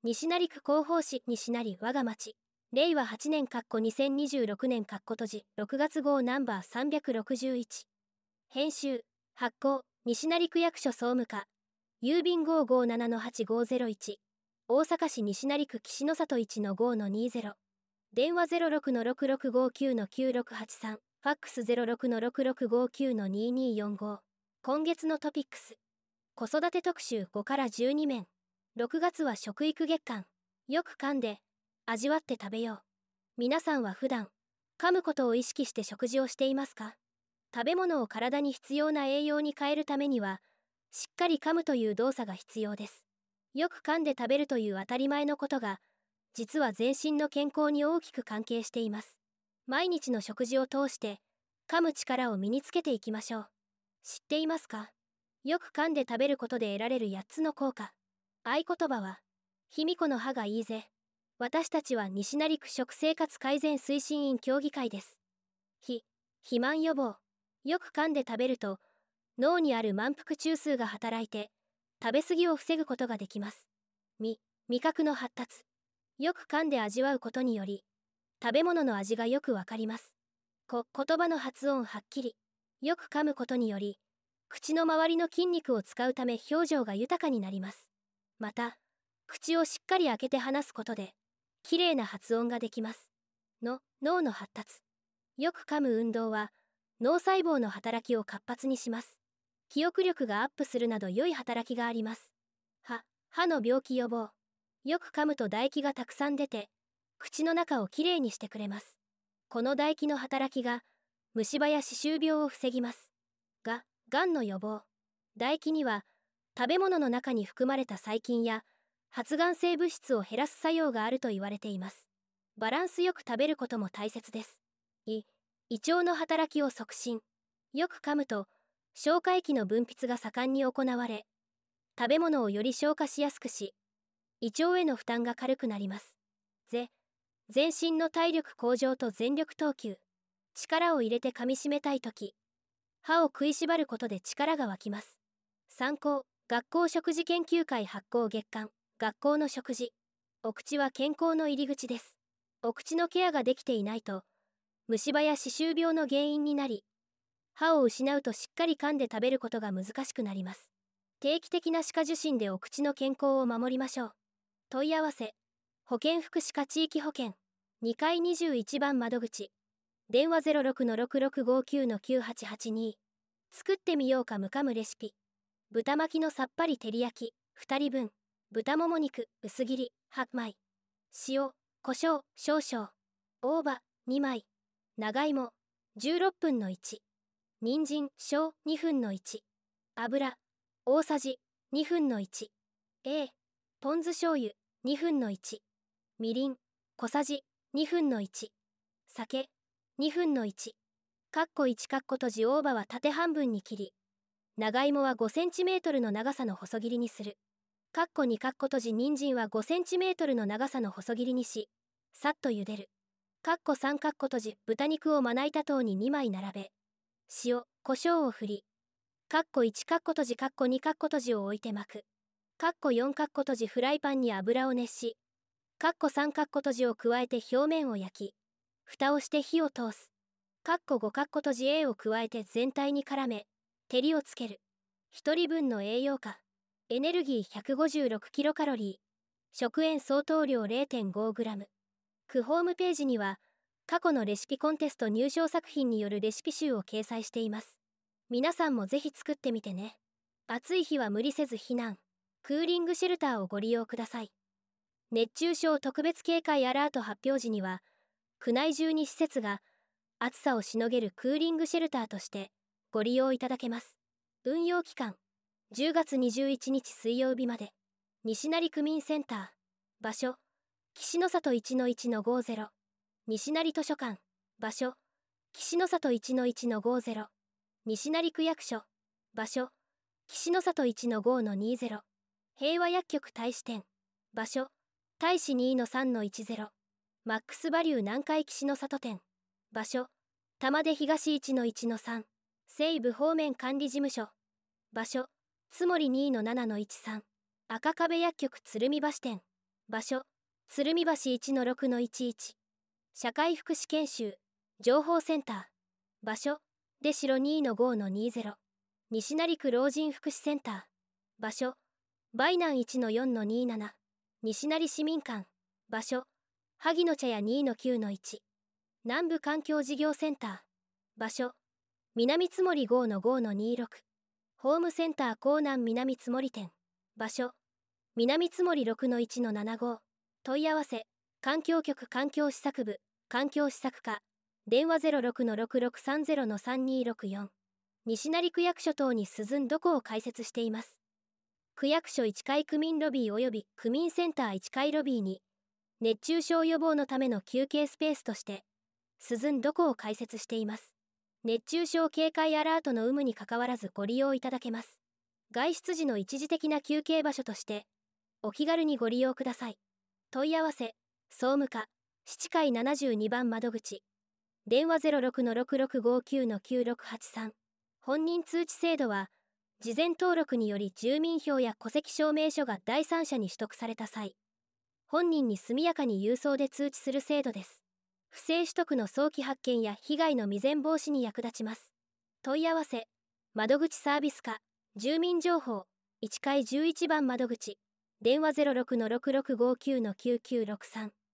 西成区広報誌西成我が町。令和8年2026年閉じ6月号ナンバー361。編集、発行、西成区役所総務課。郵便557-8501。大阪市西成区岸の里 1-5-20。電話06-6659-9683。ファックス06-6659-2245。今月のトピックス。子育て特集5から12面。6月は食育月間。よく噛んで、味わって食べよう。皆さんは普段、噛むことを意識して食事をしていますか？食べ物を体に必要な栄養に変えるためには、しっかり噛むという動作が必要です。よく噛んで食べるという当たり前のことが、実は全身の健康に大きく関係しています。毎日の食事を通して、噛む力を身につけていきましょう。知っていますか？よく噛んで食べることで得られる8つの効果。合言葉は、卑弥呼の歯がいいぜ。私たちは西成区食生活改善推進員協議会です。肥満予防。よく噛んで食べると、脳にある満腹中枢が働いて、食べ過ぎを防ぐことができます。味覚の発達。よく噛んで味わうことにより、食べ物の味がよくわかります。言葉の発音はっきり。よく噛むことにより、口の周りの筋肉を使うため表情が豊かになります。また、口をしっかり開けて話すことで、きれいな発音ができます。脳の発達。よく噛む運動は、脳細胞の働きを活発にします。記憶力がアップするなど良い働きがあります。歯の病気予防。よく噛むと唾液がたくさん出て、口の中をきれいにしてくれます。この唾液の働きが、虫歯や歯周病を防ぎます。がんの予防。唾液には、食べ物の中に含まれた細菌や、発がん性物質を減らす作用があると言われています。バランスよく食べることも大切です。胃腸の働きを促進。よく噛むと、消化液の分泌が盛んに行われ、食べ物をより消化しやすくし、胃腸への負担が軽くなります。全身の体力向上と全力投球。力を入れて噛み締めたいとき、歯を食いしばることで力が湧きます。参考、学校食事研究会発行月間、学校の食事。お口は健康の入り口です。お口のケアができていないと、虫歯や歯周病の原因になり、歯を失うとしっかり噛んで食べることが難しくなります。定期的な歯科受診でお口の健康を守りましょう。問い合わせ、保健福祉課地域保健、2階21番窓口。電話06-6659-9882。作ってみようかむかむレシピ。豚巻きのさっぱり照り焼き、2人分。豚もも肉、薄切り、8枚。塩、胡椒、少々。大葉、2枚。長芋、16分の1。人参、小、2分の1。油、大さじ、2分の1。ポン酢醤油、2分の1。みりん、小さじ、2分の1。酒、2分の1。カッコ1カッコ閉じ大葉は縦半分に切り、長芋は5センチメートルの長さの細切りにする。カッコ2カッコ閉じ人参は5センチメートルの長さの細切りにし、さっと茹でる。カッコ3カッコ閉じ豚肉をまな板等に2枚並べ、塩、胡椒を振り、カッコ1カッコ閉じカッコ2カッコ閉じを置いて巻く。カッコ4カッコ閉じフライパンに油を熱し、カッコ3カッコ閉じを加えて表面を焼き、蓋をして火を通す。カッコ5カッコ閉じ A を加えて全体に絡め、照りをつける。1人分の栄養価。エネルギー156キロカロリー。食塩相当量 0.5 グラム。区ホームページには、過去のレシピコンテスト入賞作品によるレシピ集を掲載しています。皆さんもぜひ作ってみてね。暑い日は無理せず避難。クーリングシェルターをご利用ください。熱中症特別警戒アラート発表時には、区内12施設が暑さをしのげるクーリングシェルターとしてご利用いただけます。運用期間、10月21日水曜日まで。西成区民センター。場所、岸の里 1-1-50。西成図書館。場所、岸の里 1-1-50。西成区役所。場所、岸の里 1-5-20。平和薬局大使店。場所、大使 2-3-10。マックスバリュー南海岸の里店。場所、玉出東 1-1-3。西部方面管理事務所。場所、津森 2-7-13。赤壁薬局鶴見橋店。 場所、鶴見橋1-6-11。社会福祉研修、情報センター。場所、出代2-5-20。西成区老人福祉センター。場所、梅南1-4-27。西成市民館。場所、萩の茶屋2-9-1。南部環境事業センター。場所、南津森5-5-26。ホームセンター江南南津森店。場所、南津森6-1-75。問い合わせ、環境局環境施策部、環境施策課。電話06-6630-3264。西成区役所等に鈴んどこを開設しています。区役所1階区民ロビー及び区民センター1階ロビーに、熱中症予防のための休憩スペースとして、鈴んどこを開設しています。熱中症警戒アラートの有無にかかわらずご利用いただけます。外出時の一時的な休憩場所として、お気軽にご利用ください。問い合わせ、総務課、7階72番窓口。電話06-6659-9683。本人通知制度は、事前登録により住民票や戸籍証明書が第三者に取得された際、本人に速やかに郵送で通知する制度です。不正取得の早期発見や被害の未然防止に役立ちます。問い合わせ、窓口サービス課、住民情報、1階11番窓口。電話06-6659-9963。